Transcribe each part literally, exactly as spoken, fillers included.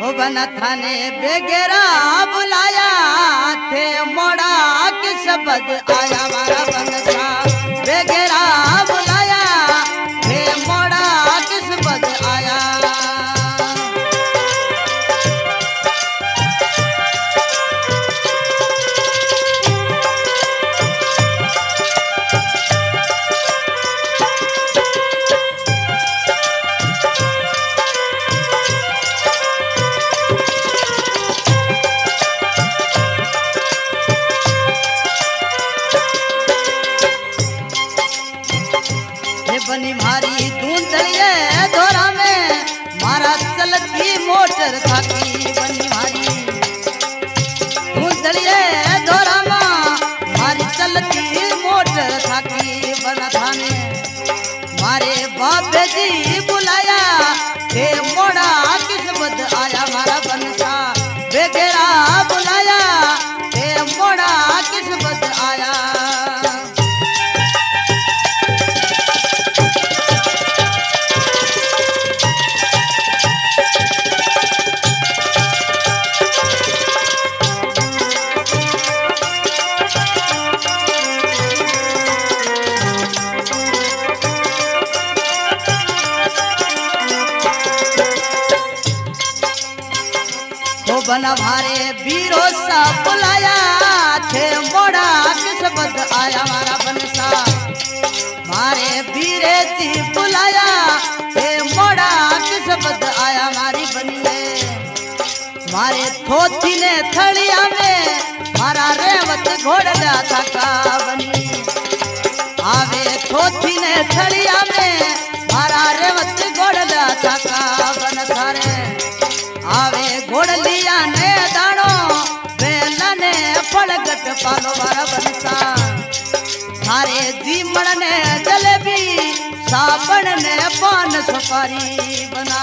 बना थाने बेगेरा बुलाया थे मोड़ा के शब्द आया मारा बनसा बेगेरा बुलाया थे मोड़ा के शब्द आया बनी मारी धुंधलिए धोरा में मारा चलती मोटर थाकी बनी मारी धुंधलिए धोरा में मारी चलती मोटर थाकी बना थाने मारे बाबे जी बुलाया थे मोड़ा किस्मत आया मारा बनसा बेगेरा बुलाया थे मोड़ा किस्मत आया बना भारे बीरो सा बुलाया थे मोड़ा किस्मत आया मारा बनसा मारे बीरे जी बुलाया थे मोड़ा किस्मत आया मारी बनिए मारे थोथी ने थड़िया में मारा रेवत घोड़ला था का बनी आवे थोथी ने थड़िया में मारा रेवत घोड़ला था का बन थारे आवे घोड़लिया ने दाणो बेला ने फड़गट पालो मारा बनसा थारे जीमण ने जलेबी साबण ने पान सुपारी बना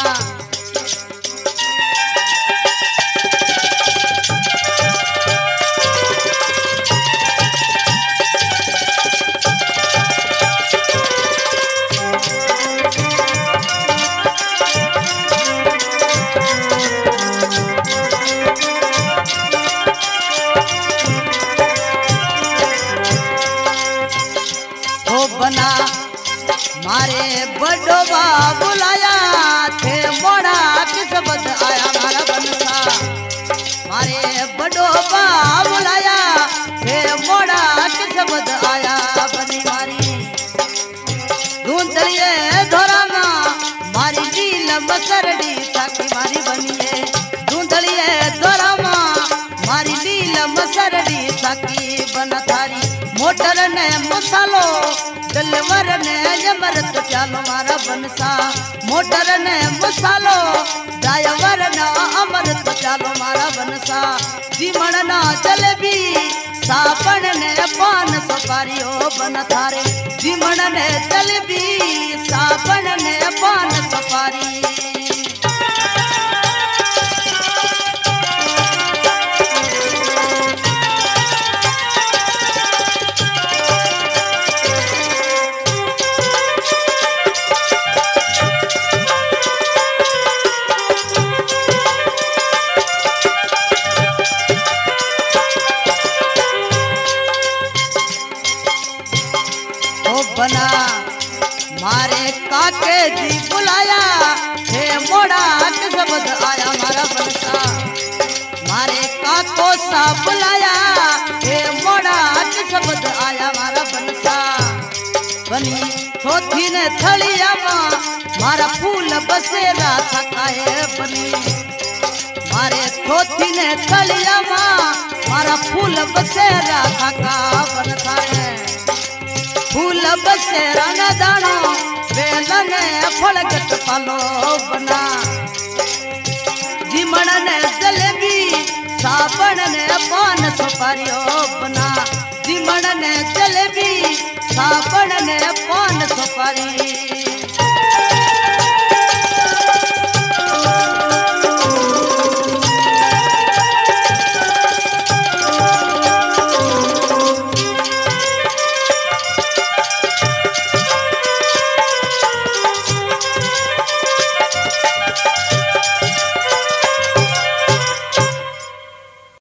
बना मारे बड़ो बा बुलाया थे मोड़ा किस्मत आया मारा बनसा मारे बड़ो बा बुलाया थे मोड़ा किस्मत आया बनी मारी धुंधलिए धोरा में मारी नील मसरड़ी ताकि मारी बनिए धुंधलिए धोरा में मारी नील मसरड़ी ताकि बना थारी मोटर ने मसालो दलवर ने यमरत चालो मारा बनसा मोटर ने मसालो ड्राइवर ने अमरत चालो मारा बनसा जीमण ना जलेबी साबण ने पान सुपारी ओ बन थारे जीमण ने जलेबी साबण ने पान सुपारी बना मारे काके जी बुलाया थे मोड़ा किस्मत आया मारा बनसा मारे काको सा बुलाया थे मोड़ा किस्मत आया मारा बनसा बनी थोथी ने थड़िया मारा फूल बसेरा थकाए बनी मारे थोथी ने थड़िया मारा फूल बसेरा थका बन थारे फूल बसेरा न दाणो बेला ने फड़गट पालो बना जीमण ने जलेबी साबण ने पान सुपारी ओ बना जीमण ने जलेबी साबण ने पान सुपारी